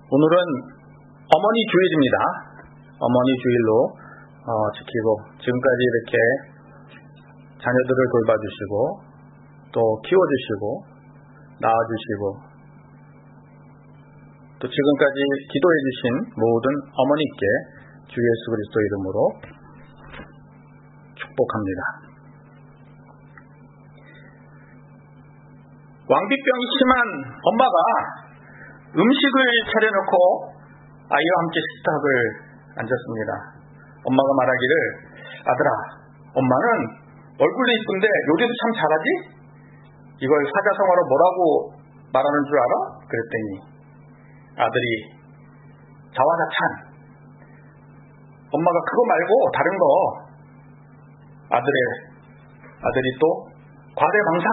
오늘은 어머니 주일입니다. 어머니 주일로 지키고 지금까지 이렇게 자녀들을 돌봐주시고 또 키워주시고 낳아주시고 또 지금까지 기도해주신 모든 어머니께 주 예수 그리스도 이름으로 축복합니다. 왕비병이 심한 엄마가 음식을 차려놓고 아이와 함께 식탁을 앉았습니다. 엄마가 말하기를, 아들아, 엄마는 얼굴도 이쁜데 요리도 참 잘하지? 이걸 사자성어로 뭐라고 말하는 줄 알아? 그랬더니 아들이 자화자찬. 엄마가 그거 말고 다른 거. 아들이 또 과대망상.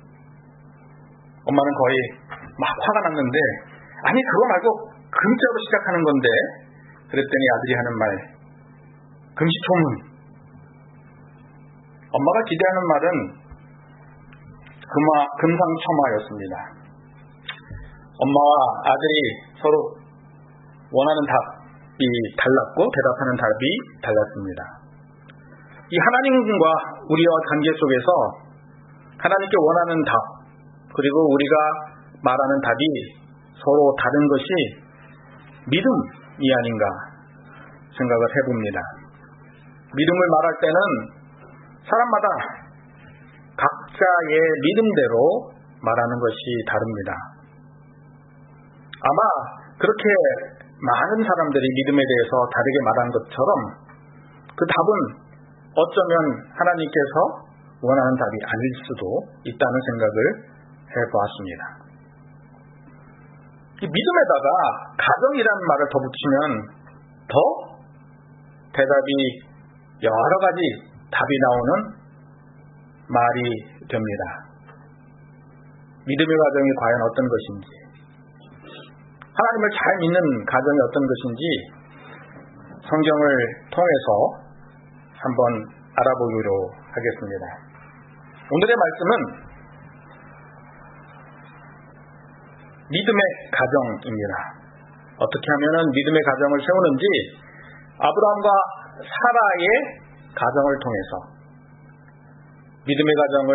엄마는 거의 막 화가 났는데, 아니 그거 말고 금자로 시작하는 건데. 그랬더니 아들이 하는 말, 금시초문. 엄마가 기대하는 말은 금상첨화였습니다. 엄마와 아들이 서로 원하는 답이 달랐고 대답하는 답이 달랐습니다. 이 하나님과 우리와 관계 속에서 하나님께 원하는 답 그리고 우리가 말하는 답이 서로 다른 것이 믿음이 아닌가 생각을 해봅니다. 믿음을 말할 때는 사람마다 각자의 믿음대로 말하는 것이 다릅니다. 아마 그렇게 많은 사람들이 믿음에 대해서 다르게 말한 것처럼 그 답은 어쩌면 하나님께서 원하는 답이 아닐 수도 있다는 생각을 해보았습니다. 이 믿음에다가 가정이라는 말을 더 붙이면 더 대답이 여러 가지 답이 나오는 말이 됩니다. 믿음의 가정이 과연 어떤 것인지, 하나님을 잘 믿는 가정이 어떤 것인지 성경을 통해서 한번 알아보기로 하겠습니다. 오늘의 말씀은 믿음의 가정입니다. 어떻게 하면 믿음의 가정을 세우는지 아브라함과 사라의 가정을 통해서 믿음의 가정을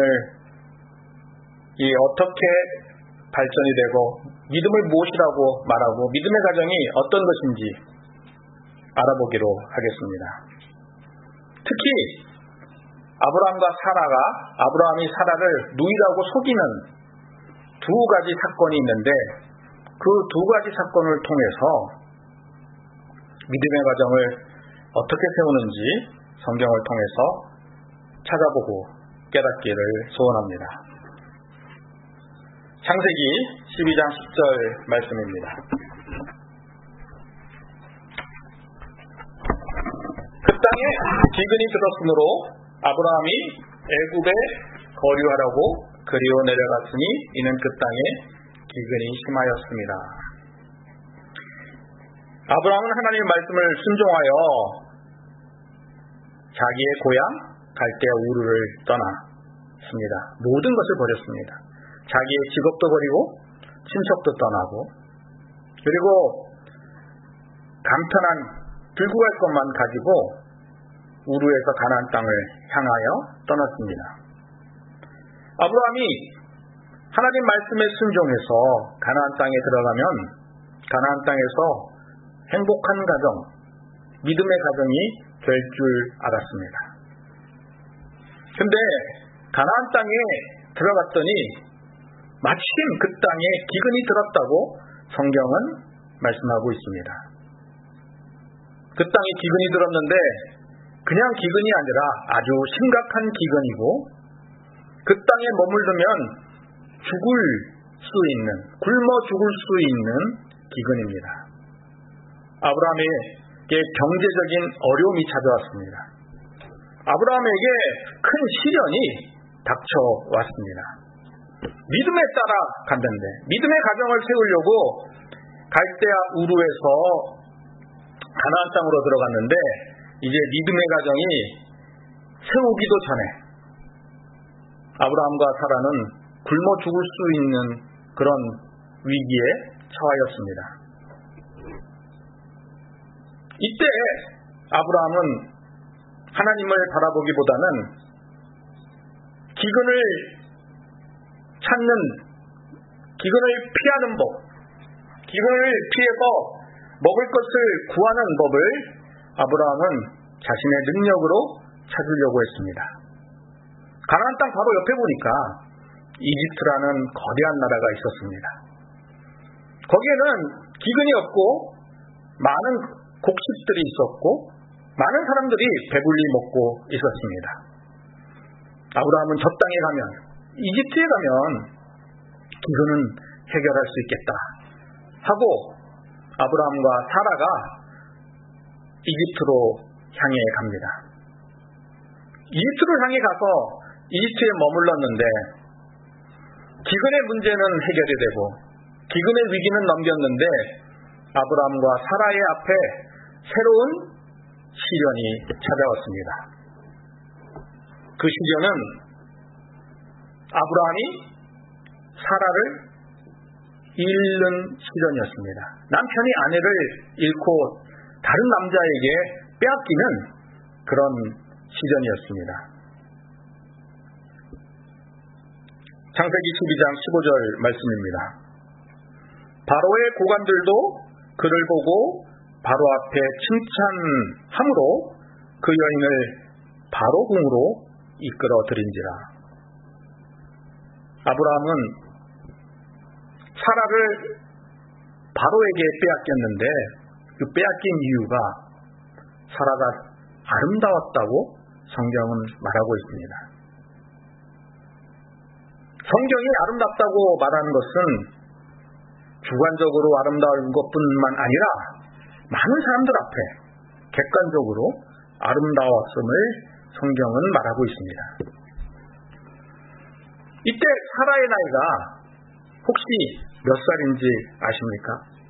어떻게 발전이 되고 믿음을 무엇이라고 말하고 믿음의 가정이 어떤 것인지 알아보기로 하겠습니다. 특히 아브라함이 사라를 누이라고 속이는 두 가지 사건이 있는데 그 두 가지 사건을 통해서 믿음의 가정을 어떻게 세우는지 성경을 통해서 찾아보고 깨닫기를 소원합니다. 창세기 12장 10절 말씀입니다. 그 땅에 기근이 들었으므로 아브라함이 애굽에 거류하라고 그리워 내려갔으니 이는 그 땅에 기근이 심하였습니다. 아브라함은 하나님의 말씀을 순종하여 자기의 고향 갈대아 우르를 떠났습니다. 모든 것을 버렸습니다. 자기의 직업도 버리고 친척도 떠나고 그리고 간편한 들고 갈 것만 가지고 우르에서 가나안 땅을 향하여 떠났습니다. 아브라함이 하나님 말씀에 순종해서 가나안 땅에 들어가면 가나안 땅에서 행복한 가정, 믿음의 가정이 될 줄 알았습니다. 근데 가나안 땅에 들어갔더니 마침 그 땅에 기근이 들었다고 성경은 말씀하고 있습니다. 그 땅에 기근이 들었는데 그냥 기근이 아니라 아주 심각한 기근이고 그 땅에 머물르면 굶어 죽을 수 있는 기근입니다. 아브라함에게 경제적인 어려움이 찾아왔습니다. 아브라함에게 큰 시련이 닥쳐왔습니다. 믿음에 따라 갔는데 믿음의 가정을 세우려고 갈대아 우르에서 가나안 땅으로 들어갔는데 이제 믿음의 가정이 세우기도 전에 아브라함과 사라는 굶어 죽을 수 있는 그런 위기에 처하였습니다. 이때 아브라함은 하나님을 바라보기보다는 기근을 찾는, 기근을 피하는 법, 기근을 피해서 먹을 것을 구하는 법을 아브라함은 자신의 능력으로 찾으려고 했습니다. 가나안 땅 바로 옆에 보니까 이집트라는 거대한 나라가 있었습니다. 거기에는 기근이 없고 많은 곡식들이 있었고 많은 사람들이 배불리 먹고 있었습니다. 아브라함은 저 땅에 가면, 이집트에 가면 기근은 해결할 수 있겠다 하고 아브라함과 사라가 이집트로 향해 갑니다. 이집트로 향해 가서 이집트에 머물렀는데 기근의 문제는 해결이 되고 기근의 위기는 넘겼는데 아브라함과 사라의 앞에 새로운 시련이 찾아왔습니다. 그 시련은 아브라함이 사라를 잃는 시련이었습니다. 남편이 아내를 잃고 다른 남자에게 빼앗기는 그런 시련이었습니다. 창세기 12장 15절 말씀입니다. 바로의 고관들도 그를 보고 바로 앞에 칭찬함으로 그 여인을 바로 궁으로 이끌어들인지라. 아브라함은 사라를 바로에게 빼앗겼는데 그 빼앗긴 이유가 사라가 아름다웠다고 성경은 말하고 있습니다. 성경이 아름답다고 말하는 것은 주관적으로 아름다운 것뿐만 아니라 많은 사람들 앞에 객관적으로 아름다웠음을 성경은 말하고 있습니다. 이때 사라의 나이가 혹시 몇 살인지 아십니까?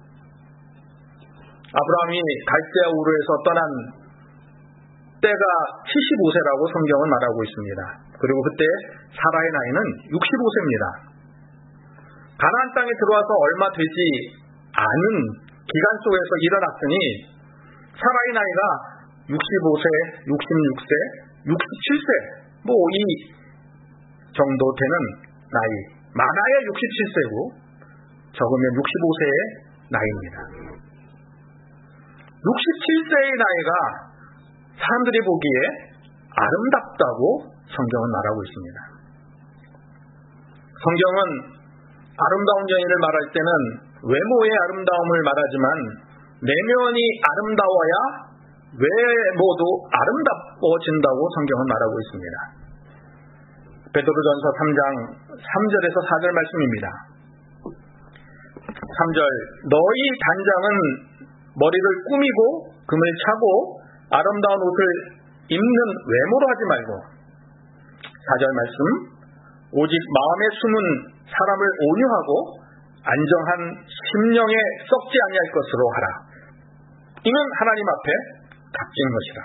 아브라함이 갈대아 우르에서 떠난 때가 75세라고 성경은 말하고 있습니다. 그리고 그때 사라의 나이는 65세입니다. 가나안 땅에 들어와서 얼마 되지 않은 기간 속에서 일어났으니 사라의 나이가 65세, 66세, 67세 이 정도 되는 나이, 많아야 67세고 적으면 65세의 나이입니다. 67세의 나이가 사람들이 보기에 아름답다고 성경은 말하고 있습니다. 성경은 아름다운 여인을 말할 때는 외모의 아름다움을 말하지만 내면이 아름다워야 외모도 아름다워진다고 성경은 말하고 있습니다. 베드로전서 3장 3절에서 4절 말씀입니다. 3절 너희 단장은 머리를 꾸미고 금을 차고 아름다운 옷을 입는 외모로 하지 말고 4절 말씀 오직 마음에 숨은 사람을 온유하고 안정한 심령에 썩지 아니할 것으로 하라. 이는 하나님 앞에 값진 것이라.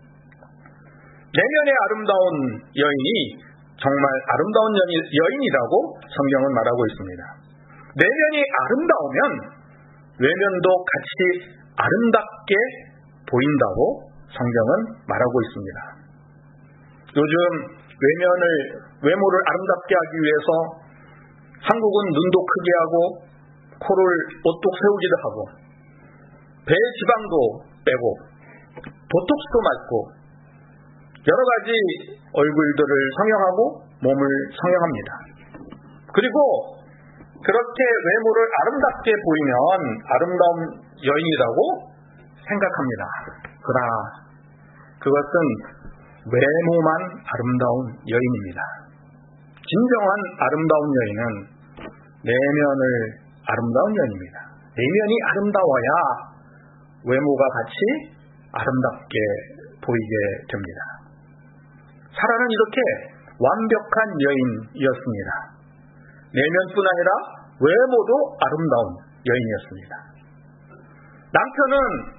내면의 아름다운 여인이 정말 아름다운 여인이라고 성경은 말하고 있습니다. 내면이 아름다우면 외면도 같이 아름답게 보인다고 성경은 말하고 있습니다. 요즘 외모를 아름답게 하기 위해서 한국은 눈도 크게 하고 코를 오똑 세우기도 하고 배 지방도 빼고 보톡스도 맞고 여러 가지 얼굴들을 성형하고 몸을 성형합니다. 그리고 그렇게 외모를 아름답게 보이면 아름다운 여인이라고 생각합니다. 그러나 그것은 외모만 아름다운 여인입니다. 진정한 아름다운 여인은 내면을 아름다운 여인입니다. 내면이 아름다워야 외모가 같이 아름답게 보이게 됩니다. 사라는 이렇게 완벽한 여인이었습니다. 내면뿐 아니라 외모도 아름다운 여인이었습니다. 남편은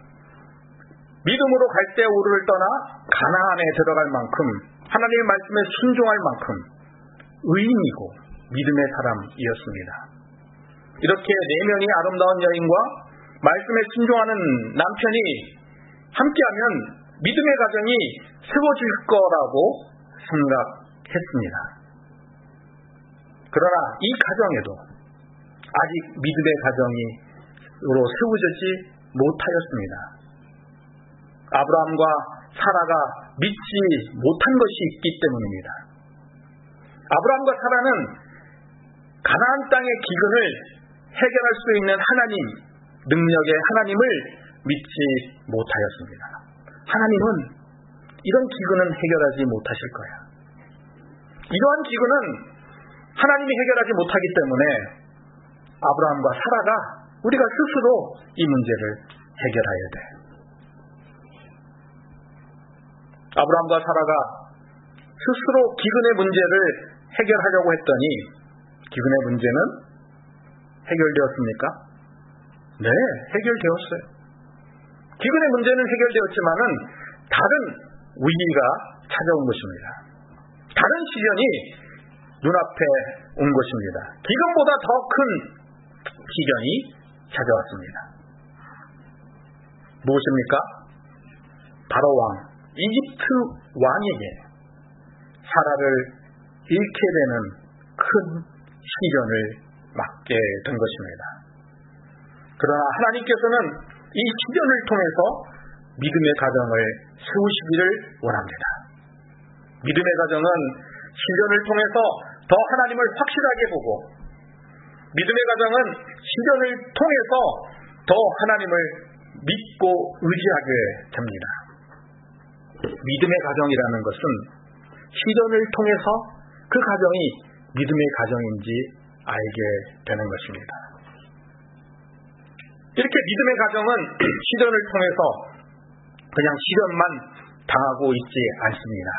믿음으로 갈대아 우르를 떠나 가나안에 들어갈 만큼 하나님의 말씀에 순종할 만큼 의인이고 믿음의 사람이었습니다. 이렇게 내면이 아름다운 여인과 말씀에 순종하는 남편이 함께하면 믿음의 가정이 세워질 거라고 생각했습니다. 그러나 이 가정에도 아직 믿음의 가정으로 세워지지 못하였습니다. 아브라함과 사라가 믿지 못한 것이 있기 때문입니다. 아브라함과 사라는 가나안 땅의 기근을 해결할 수 있는 하나님, 능력의 하나님을 믿지 못하였습니다. 하나님은 이런 기근은 해결하지 못하실 거야. 이러한 기근은 하나님이 해결하지 못하기 때문에 아브라함과 사라가 우리가 스스로 이 문제를 해결해야 돼. 아브라함과 사라가 스스로 기근의 문제를 해결하려고 했더니 기근의 문제는 해결되었습니까? 네, 해결되었어요. 기근의 문제는 해결되었지만은 다른 위기가 찾아온 것입니다. 다른 시련이 눈앞에 온 것입니다. 기근보다 더 큰 시련이 찾아왔습니다. 무엇입니까? 바로 이집트 왕에게 사라를 잃게 되는 큰 시련을 맞게 된 것입니다. 그러나 하나님께서는 이 시련을 통해서 믿음의 가정을 세우시기를 원합니다. 믿음의 가정은 시련을 통해서 더 하나님을 확실하게 보고 믿음의 가정은 시련을 통해서 더 하나님을 믿고 의지하게 됩니다. 믿음의 가정이라는 것은 시련을 통해서 그 가정이 믿음의 가정인지 알게 되는 것입니다. 이렇게 믿음의 가정은 시련을 통해서 그냥 시련만 당하고 있지 않습니다.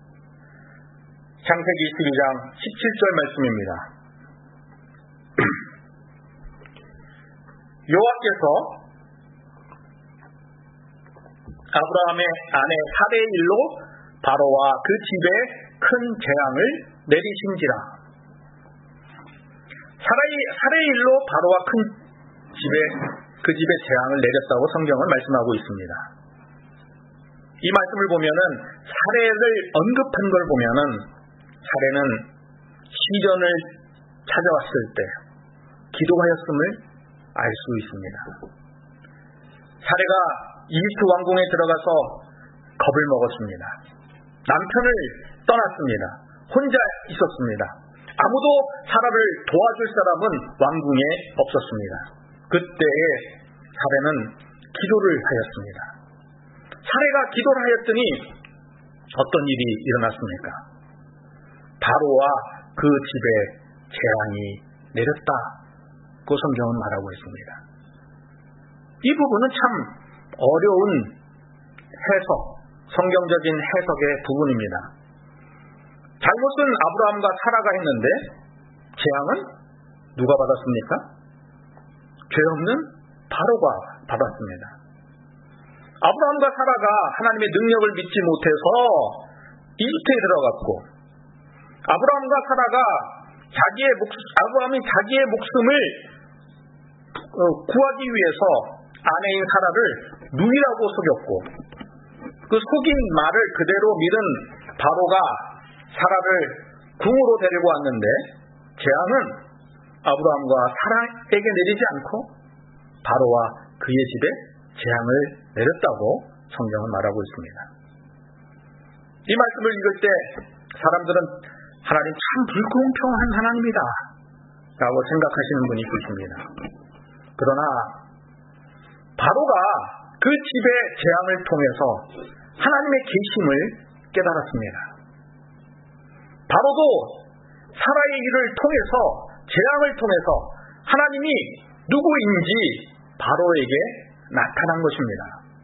창세기 12장 17절 말씀입니다. 여호와께서 아브라함의 아내 사레의 일로 바로와 그 집에 큰 재앙을 내리신지라. 사레의 일로 바로와 그 집에 재앙을 내렸다고 성경은 말씀하고 있습니다. 이 말씀을 보면은 사레를 언급한 걸 보면은 사레는 시련을 찾아왔을 때 기도하였음을 알 수 있습니다. 사레가 이집트 왕궁에 들어가서 겁을 먹었습니다. 남편을 떠났습니다. 혼자 있었습니다. 아무도 사라를 도와줄 사람은 왕궁에 없었습니다. 그때에 사레는 기도를 하였습니다. 사레가 기도를 하였더니 어떤 일이 일어났습니까? 바로와 그 집에 재앙이 내렸다고 성경은 말하고 있습니다. 이 부분은 참 어려운 해석, 성경적인 해석의 부분입니다. 잘못은 아브라함과 사라가 했는데 재앙은 누가 받았습니까? 죄 없는 바로가 받았습니다. 아브라함과 사라가 하나님의 능력을 믿지 못해서 이집트에 들어갔고 아브라함과 사라가 아브라함이 자기의 목숨을 구하기 위해서 아내인 사라를 누이라고 속였고 그 속인 말을 그대로 믿은 바로가 사라를 궁으로 데리고 왔는데 재앙은 아브라함과 사라에게 내리지 않고 바로와 그의 집에 재앙을 내렸다고 성경은 말하고 있습니다. 이 말씀을 읽을 때 사람들은 하나님 참 불공평한 하나님이다 라고 생각하시는 분이 있습니다. 그러나 바로가 그 집의 재앙을 통해서 하나님의 계심을 깨달았습니다. 바로도 사라의 일을 통해서 재앙을 통해서 하나님이 누구인지 바로에게 나타난 것입니다.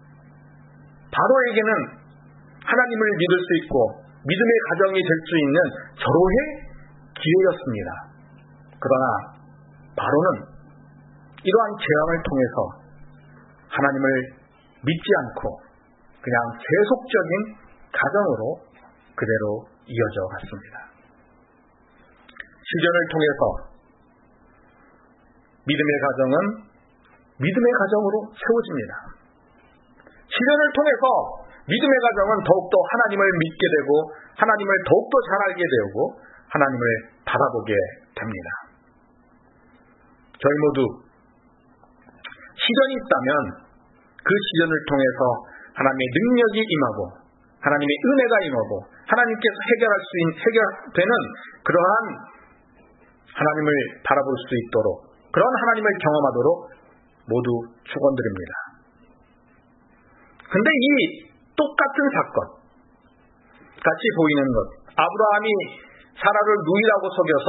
바로에게는 하나님을 믿을 수 있고 믿음의 가정이 될 수 있는 절호의 기회였습니다. 그러나 바로는 이러한 재앙을 통해서 하나님을 믿지 않고 그냥 세속적인 가정으로 그대로 이어져 갔습니다. 시련을 통해서 믿음의 가정은 믿음의 가정으로 세워집니다. 시련을 통해서 믿음의 가정은 더욱더 하나님을 믿게 되고 하나님을 더욱더 잘 알게 되고 하나님을 바라보게 됩니다. 저희 모두 시련이 있다면 그 시련을 통해서 하나님의 능력이 임하고 하나님의 은혜가 임하고 하나님께서 해결되는 그러한 하나님을 바라볼 수 있도록 그런 하나님을 경험하도록 모두 축원드립니다. 근데 이 똑같은 사건 같이 보이는 것 아브라함이 사라를 누이라고 속여서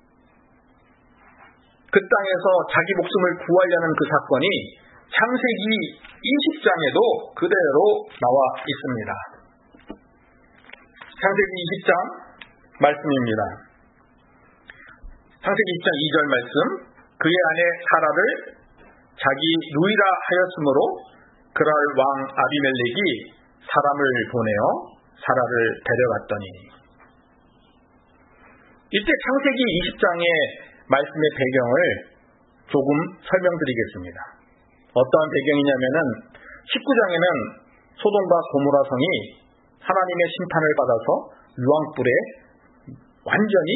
그 땅에서 자기 목숨을 구하려는 그 사건이 창세기 20장에도 그대로 나와 있습니다. 창세기 20장 말씀입니다. 창세기 20장 2절 말씀 그의 아내 사라를 자기 누이라 하였으므로 그랄 왕 아비멜렉이 사람을 보내어 사라를 데려갔더니 이때 창세기 20장의 말씀의 배경을 조금 설명드리겠습니다. 어떠한 배경이냐면은 19장에는 소돔과 고모라 성이 하나님의 심판을 받아서 유황불에 완전히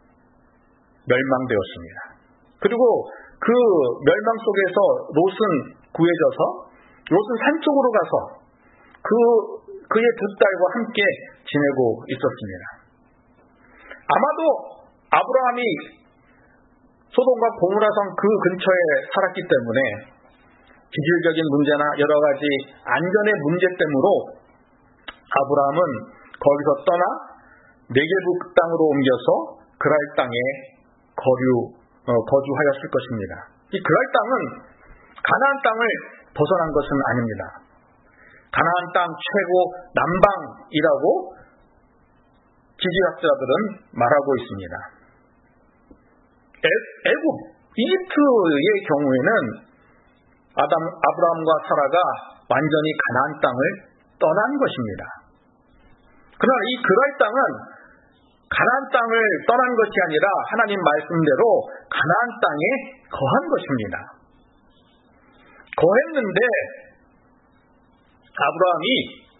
멸망되었습니다. 그리고 그 멸망 속에서 롯은 구해져서 롯은 산 쪽으로 가서 그의 두 딸과 함께 지내고 있었습니다. 아마도 아브라함이 소돔과 고모라성 그 근처에 살았기 때문에 기질적인 문제나 여러 가지 안전의 문제 때문에 아브라함은 거기서 떠나 네게부 땅으로 옮겨서 그랄 땅에 거주하였을 것입니다. 이 그랄 땅은 가나안 땅을 벗어난 것은 아닙니다. 가나안 땅 최고 남방이라고 지질학자들은 말하고 있습니다. 애굽, 이집트의 경우에는 아브라함과 사라가 완전히 가나안 땅을 떠난 것입니다. 그러나 이 그랄 땅은 가나안 땅을 떠난 것이 아니라 하나님 말씀대로 가나안 땅에 거한 것입니다. 거했는데 아브라함이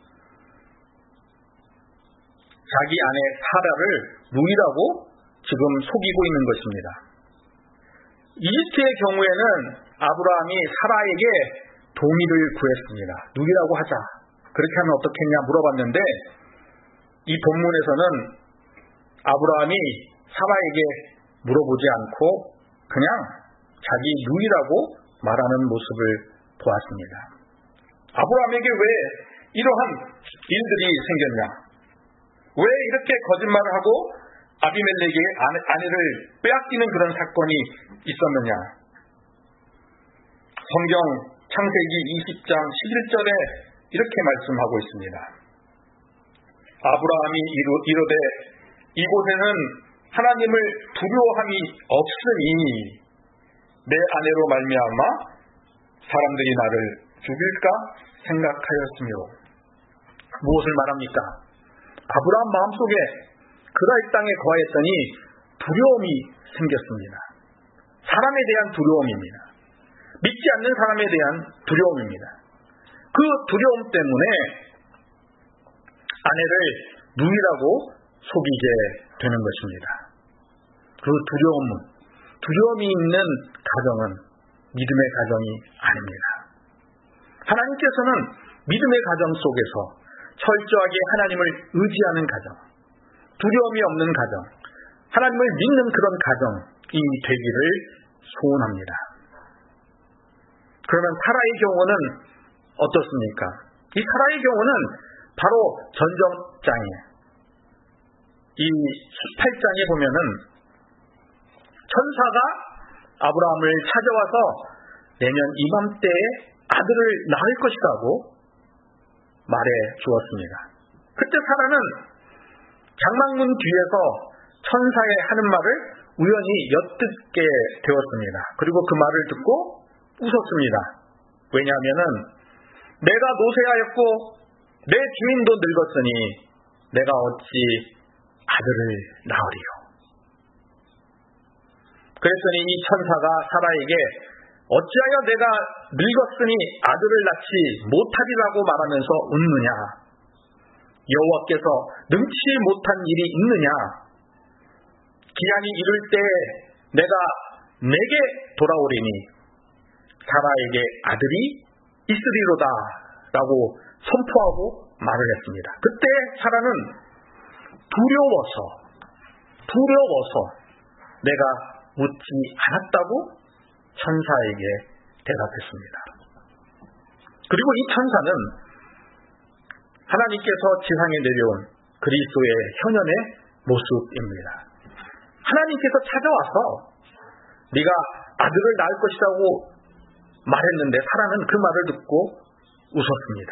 자기 아내 사라를 누이라고 지금 속이고 있는 것입니다. 이집트의 경우에는 아브라함이 사라에게 동의를 구했습니다. 누이라고 하자. 그렇게 하면 어떻겠냐 물어봤는데 이 본문에서는 아브라함이 사라에게 물어보지 않고 그냥 자기 누이라고 말하는 모습을 보았습니다. 아브라함에게 왜 이러한 일들이 생겼냐? 왜 이렇게 거짓말을 하고 아비멜렉의 아내를 빼앗기는 그런 사건이 있었느냐? 성경 창세기 20장 11절에 이렇게 말씀하고 있습니다. 아브라함이 이르되 이곳에는 하나님을 두려워함이 없으니 내 아내로 말미암아 사람들이 나를 죽일까 생각하였으며 무엇을 말합니까? 아브라함 마음속에 그랄 땅에 거하였더니 두려움이 생겼습니다. 사람에 대한 두려움입니다. 믿지 않는 사람에 대한 두려움입니다. 그 두려움 때문에 아내를 누이라고 속이게 되는 것입니다. 그 두려움이 있는 가정은 믿음의 가정이 아닙니다. 하나님께서는 믿음의 가정 속에서 철저하게 하나님을 의지하는 가정, 두려움이 없는 가정, 하나님을 믿는 그런 가정이 되기를 소원합니다. 그러면 사라의 경우는 어떻습니까? 이 사라의 경우는 바로 전정장에 이 18장에 보면은 천사가 아브라함을 찾아와서 내년 이맘때에 아들을 낳을 것이라고 말해 주었습니다. 그때 사라는 장막문 뒤에서 천사의 하는 말을 우연히 엿듣게 되었습니다. 그리고 그 말을 듣고 웃었습니다. 왜냐하면은 내가 노쇠하였고 내 주인도 늙었으니 내가 어찌 아들을 낳으리요. 그랬더니 이 천사가 사라에게 어찌하여 내가 늙었으니 아들을 낳지 못하리라고 말하면서 웃느냐? 여호와께서 능치 못한 일이 있느냐? 기한이 이를 때 내가 내게 돌아오리니 사라에게 아들이 있으리로다 라고 선포하고 말을 했습니다. 그때 사라는 두려워서 내가 웃지 않았다고 천사에게 대답했습니다. 그리고 이 천사는 하나님께서 지상에 내려온 그리스도의 현현의 모습입니다. 하나님께서 찾아와서 네가 아들을 낳을 것이라고 말했는데 사라는 그 말을 듣고 웃었습니다.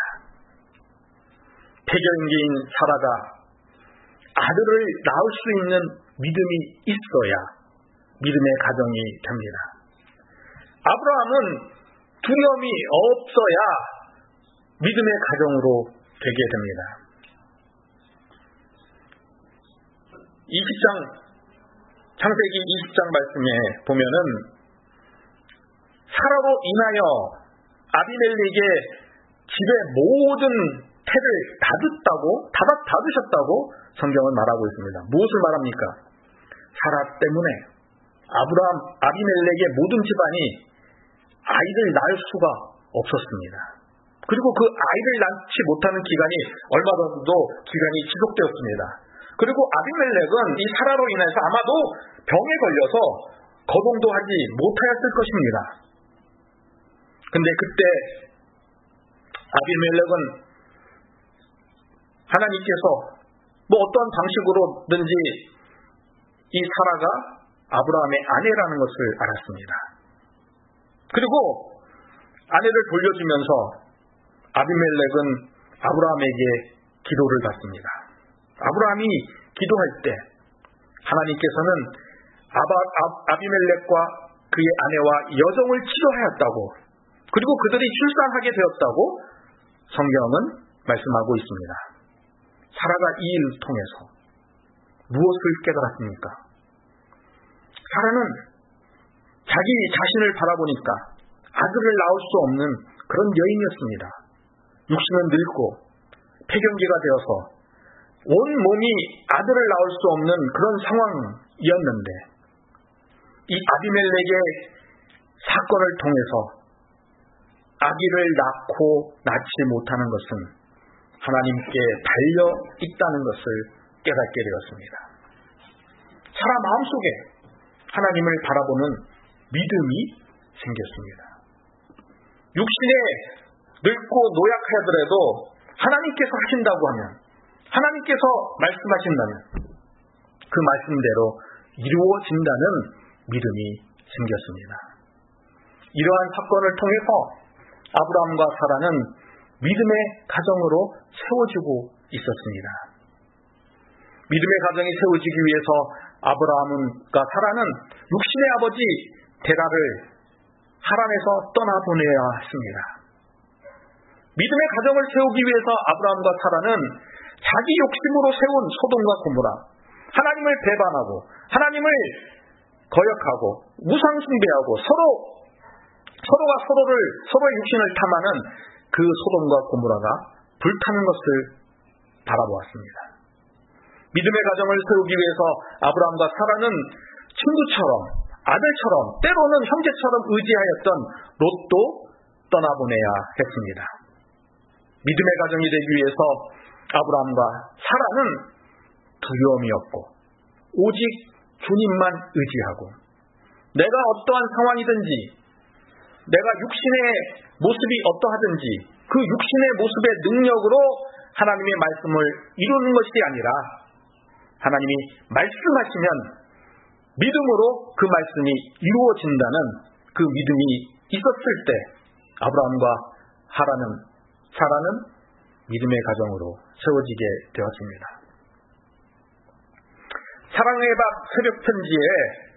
폐경기인 사라가 아들을 낳을 수 있는 믿음이 있어야 믿음의 가정이 됩니다. 아브라함은 두려움이 없어야 믿음의 가정으로 되게 됩니다. 20장, 창세기 20장 말씀에 보면은 사라로 인하여 아비멜렉의 집의 모든 태를 닫으셨다고 성경은 말하고 있습니다. 무엇을 말합니까? 사라 때문에 아비멜렉의 모든 집안이 아이를 낳을 수가 없었습니다. 그리고 그 아이를 낳지 못하는 기간이 얼마 정도 기간이 지속되었습니다. 그리고 아비멜렉은 이 사라로 인해서 아마도 병에 걸려서 거동도 하지 못하였을 것입니다. 근데 그때 아비멜렉은 하나님께서 어떤 방식으로든지 이 사라가 아브라함의 아내라는 것을 알았습니다. 그리고 아내를 돌려주면서 아비멜렉은 아브라함에게 기도를 받습니다. 아브라함이 기도할 때 하나님께서는 아비멜렉과 그의 아내와 여정을 치료하였다고, 그리고 그들이 출산하게 되었다고 성경은 말씀하고 있습니다. 사라가 이 일을 통해서 무엇을 깨달았습니까? 사라는 자기 자신을 바라보니까 아들을 낳을 수 없는 그런 여인이었습니다. 육신은 늙고 폐경기가 되어서 온 몸이 아들을 낳을 수 없는 그런 상황이었는데 이 아비멜렉의 사건을 통해서 아기를 낳지 못하는 것은 하나님께 달려 있다는 것을 깨닫게 되었습니다. 사라 마음속에 하나님을 바라보는 믿음이 생겼습니다. 육신에 늙고 노약하더라도 하나님께서 하신다고 하면, 하나님께서 말씀하신다면 그 말씀대로 이루어진다는 믿음이 생겼습니다. 이러한 사건을 통해서 아브라함과 사라는 믿음의 가정으로 세워지고 있었습니다. 믿음의 가정이 세워지기 위해서 아브라함과 사라는 육신의 아버지 데라를 하란에서 떠나보내야 했습니다. 믿음의 가정을 세우기 위해서 아브라함과 사라는 자기 욕심으로 세운 소돔과 고모라, 하나님을 배반하고 하나님을 거역하고 우상 숭배하고 서로가 서로의 육신을 탐하는 그 소돔과 고모라가 불타는 것을 바라보았습니다. 믿음의 가정을 세우기 위해서 아브라함과 사라는 친구처럼, 아들처럼, 때로는 형제처럼 의지하였던 롯도 떠나보내야 했습니다. 믿음의 가정이 되기 위해서 아브라함과 사라는 두려움이 없고 오직 주님만 의지하고, 내가 어떠한 상황이든지, 내가 육신의 모습이 어떠하든지 그 육신의 모습의 능력으로 하나님의 말씀을 이루는 것이 아니라 하나님이 말씀하시면 믿음으로 그 말씀이 이루어진다는 그 믿음이 있었을 때 아브라함과 사라는 믿음의 가정으로 세워지게 되었습니다. 사랑의 밥 새벽 편지에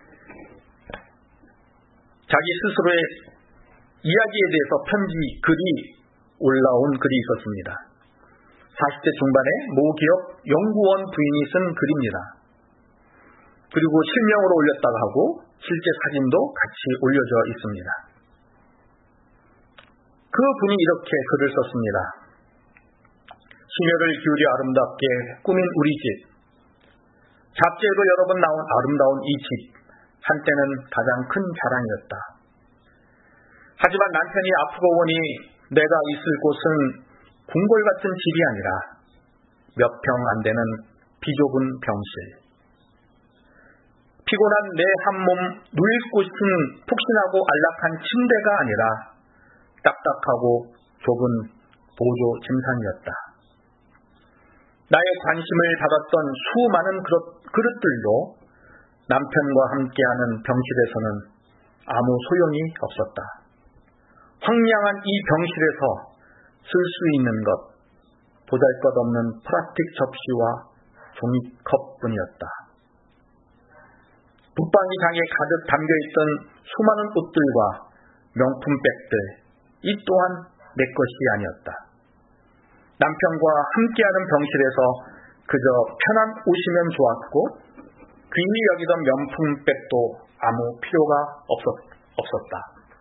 자기 스스로의 이야기에 대해서 글이 올라온 글이 있었습니다. 40대 중반의 모기업 연구원 부인이 쓴 글입니다. 그리고 실명으로 올렸다고 하고 실제 사진도 같이 올려져 있습니다. 그분이 이렇게 글을 썼습니다. 심혈을 기울여 아름답게 꾸민 우리 집. 잡지에도 여러 번 나온 아름다운 이 집. 한때는 가장 큰 자랑이었다. 하지만 남편이 아프고 오니 내가 있을 곳은 궁궐 같은 집이 아니라 몇 평 안 되는 비좁은 병실. 피곤한 내 한 몸 누일 곳은 푹신하고 안락한 침대가 아니라 딱딱하고 좁은 보조 침상이었다. 나의 관심을 받았던 수많은 그릇들도 남편과 함께하는 병실에서는 아무 소용이 없었다. 황량한 이 병실에서 쓸 수 있는 것, 보잘것없는 플라스틱 접시와 종이컵뿐이었다. 붙박이장에 가득 담겨있던 수많은 옷들과 명품백들, 이 또한 내 것이 아니었다. 남편과 함께하는 병실에서 그저 편한 옷이면 좋았고 귀히 여기던 명품백도 아무 필요가 없었다.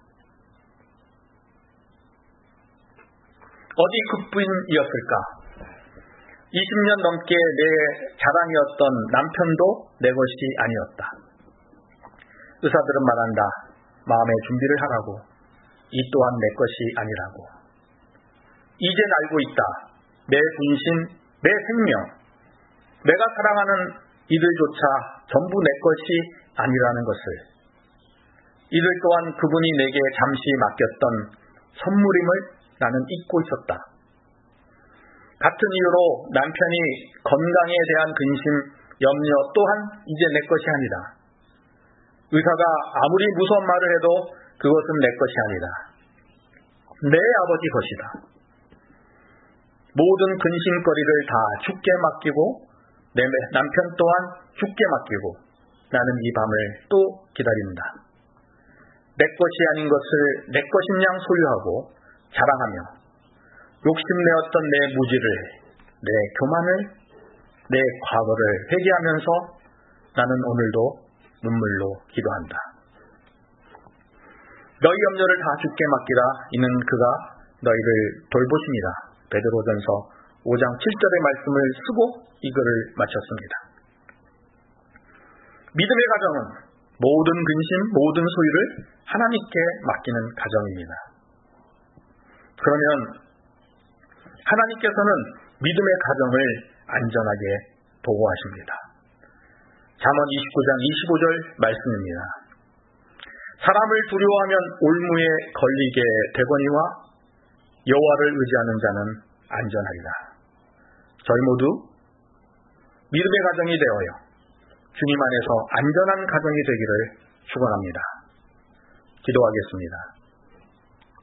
어디 그뿐이었을까? 20년 넘게 내 자랑이었던 남편도 내 것이 아니었다. 의사들은 말한다. 마음의 준비를 하라고. 이 또한 내 것이 아니라고. 이젠 알고 있다. 내 분신, 내 생명, 내가 사랑하는 이들조차 전부 내 것이 아니라는 것을. 이들 또한 그분이 내게 잠시 맡겼던 선물임을 나는 잊고 있었다. 같은 이유로 남편이 건강에 대한 근심, 염려 또한 이제 내 것이 아니다. 의사가 아무리 무서운 말을 해도 그것은 내 것이 아니다. 내 아버지 것이다. 모든 근심거리를 다 주께 맡기고 내 남편 또한 주께 맡기고 나는 이 밤을 또 기다린다. 내 것이 아닌 것을 내 것인 양 소유하고 자랑하며 욕심내었던 내 무지를, 내 교만을, 내 과거를 회개하면서 나는 오늘도 눈물로 기도한다. 너희 염려를 다 주께 맡기라. 이는 그가 너희를 돌보십니다. 베드로전서 5장 7절의 말씀을 쓰고 이 글을 마쳤습니다. 믿음의 가정은 모든 근심, 모든 소유를 하나님께 맡기는 가정입니다. 그러면 하나님께서는 믿음의 가정을 안전하게 보호하십니다. 잠언 29장 25절 말씀입니다. 사람을 두려워하면 올무에 걸리게 되거니와 여호와를 의지하는 자는 안전하리라. 저희 모두 믿음의 가정이 되어요 주님 안에서 안전한 가정이 되기를 축원합니다. 기도하겠습니다.